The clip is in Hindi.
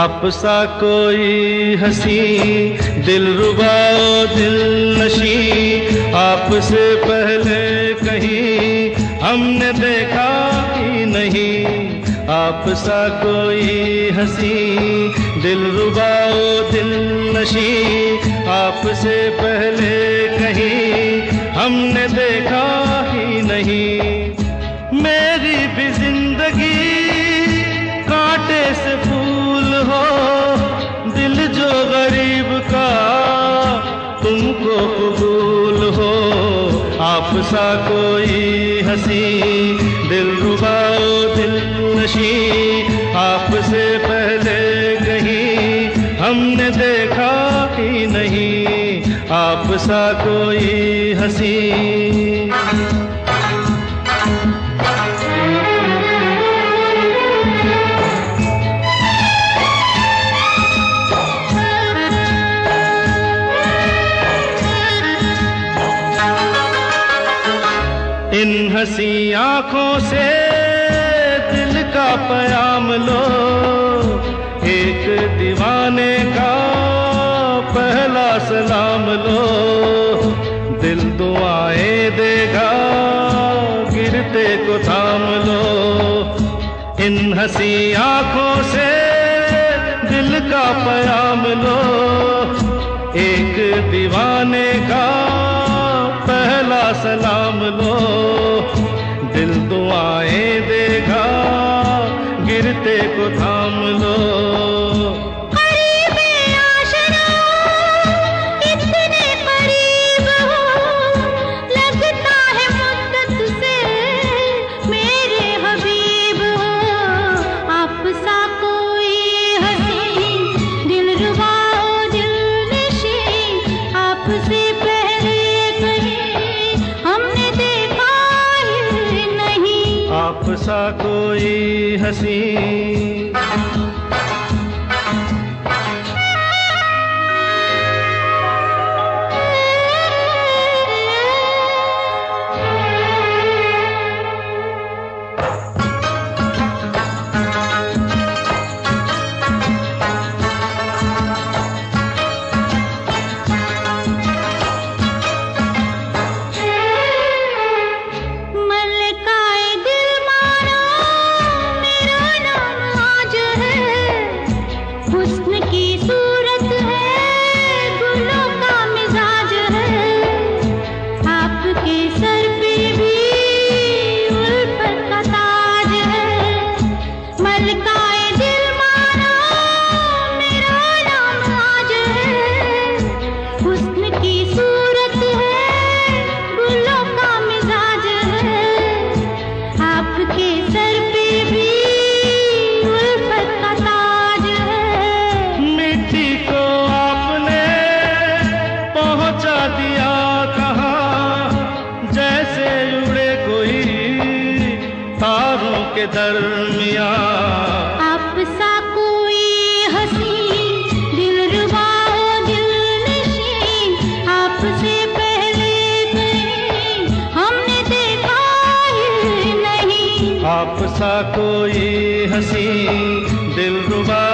आप सा कोई हंसी दिलरुबा दिल नशी आपसे पहले कहीं हमने देखा ही नहीं। आप सा कोई हंसी दिलरुबा दिल नशी आपसे पहले कहीं हमने देखा ही नहीं। मेरी भी जिंदगी कांटे से फूल हो, दिल जो गरीब का तुमको कबूल हो। आप सा कोई हंसी दिलरुबा दिल नशी आपसे पहले कहीं हमने देखा ही नहीं। आप सा कोई हंसी। इन हंसी आँखों से दिल का प्याम लो, एक दीवाने का पहला सलाम लो। दिल दुआएं देगा गिरते को थाम लो। इन हंसी आँखों से दिल का प्याम लो, एक दीवाने का पहला सलाम लो। दिल दुआएं देगा गिरते को थाम लो। आप सा कोई हंसी। के दरमिया आप सा कोई हंसी दिलरुबा दिल नशी आपसे पहले कहीं हमने देखा ही नहीं। आप सा कोई हंसी दिलरुबा